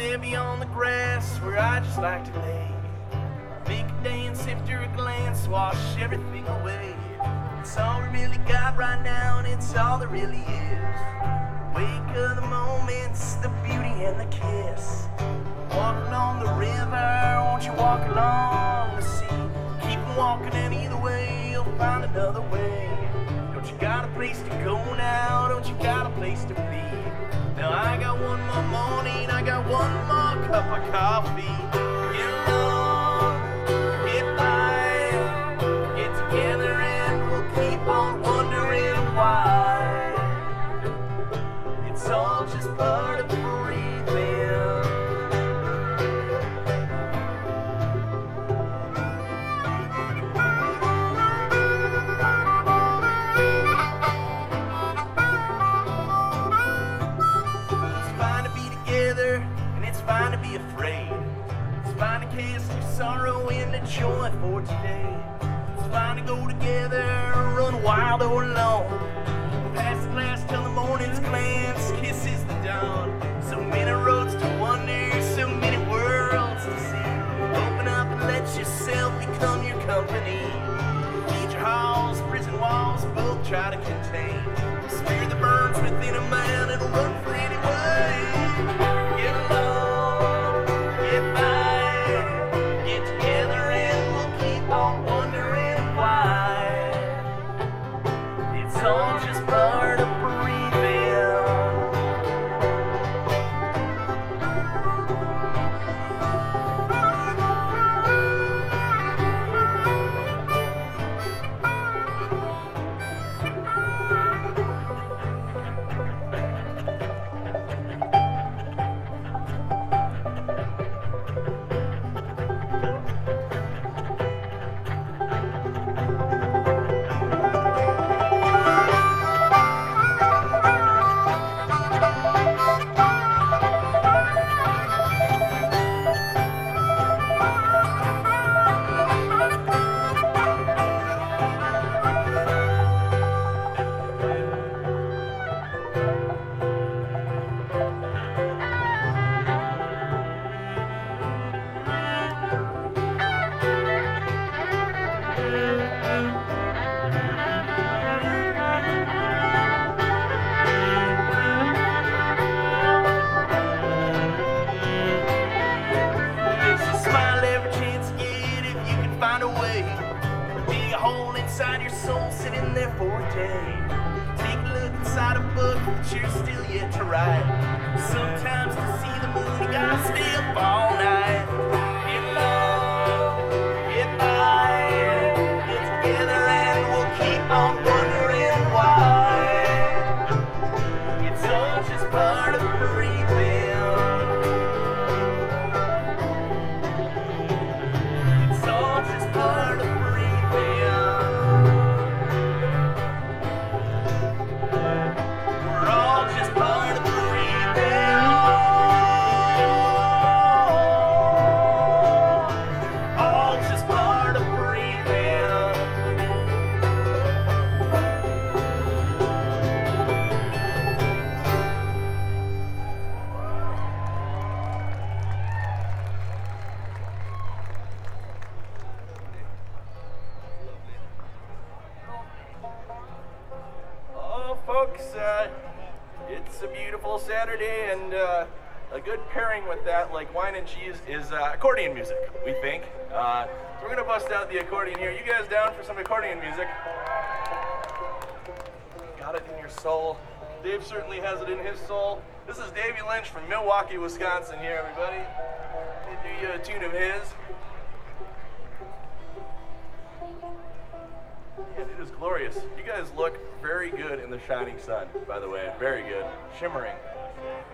heavy on the grass where I just like to lay. Make a dance after a glance, wash everything away. It's all we really got right now, and it's all there really is. Wake of the moments, the beauty and the kiss. Walk along the river, won't you walk along the sea? Keep walking, and either way, you'll find another way. Don't you got a place to go now? Don't you got a place to be? Now I got one more morning, I got one more cup of coffee. Get along, get by, get together and we'll keep on wondering why. It's all just part of breathing. Fine to be afraid. It's fine to cast your sorrow into joy for today. It's fine to go together, run wild or alone. Pass the glass till the morning's glance kisses the dawn. So many roads to wander, so many worlds to see. Open up and let yourself become your company. Teacher halls, prison walls, both try to contain. Spear the burns within a man, it'll run for any way. Get along. It's all just part of breathing. Inside your soul, sitting there for a day. Take a look inside a book that you're still yet to write. Sometimes to see the moon, you gotta stay up all night. Get along, get by, get together and we'll keep on wondering why. It's all just part of breathing. It's all just part of breathing. It's a beautiful Saturday, and a good pairing with that, like wine and cheese, is accordion music, we think. So we're going to bust out the accordion here. You guys down for some accordion music? Got it in your soul. Dave certainly has it in his soul. This is Davey Lynch from Milwaukee, Wisconsin here, everybody. Let me do you a tune of his. And it is glorious. You guys look very good in the shining sun, by the way. Very good. Shimmering.